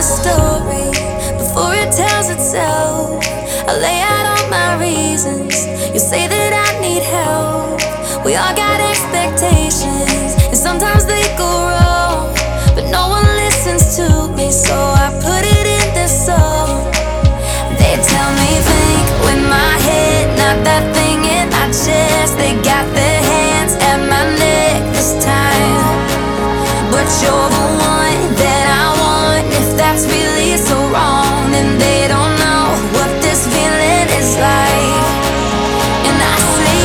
a story before it tells itself. I lay out all my reasons. You say that I need help. We all got expectations, and sometimes they go wrong, but no one listens to me, so I put it in this song. They tell me think with my head, not that thing in my chest. They got their hands at my neck this time, but you're the one that I want. If that's really so wrong, then they don't know what this feeling is like. And I say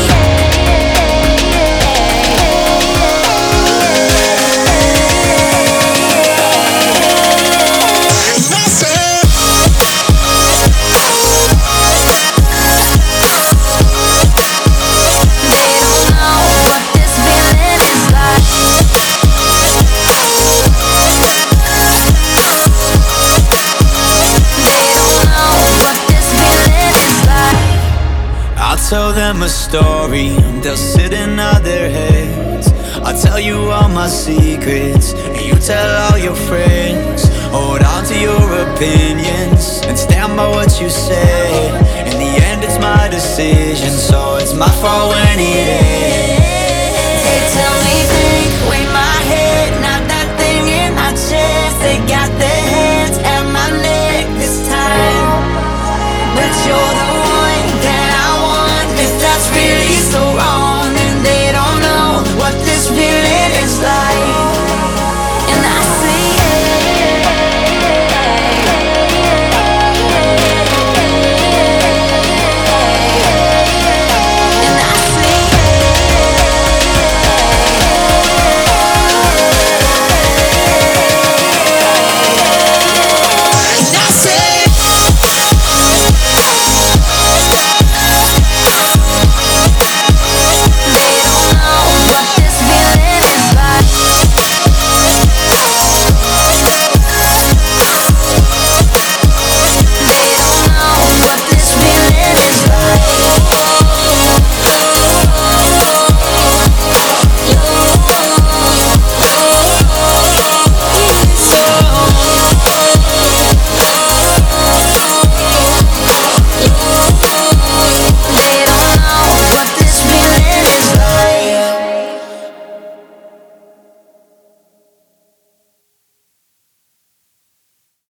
tell them a story, they'll sit and nod their heads. I'll tell you all my secrets, and you tell all your friends. Hold on to your opinions, and stand by what you said. In the end it's my decision, so it's my fault when it ends.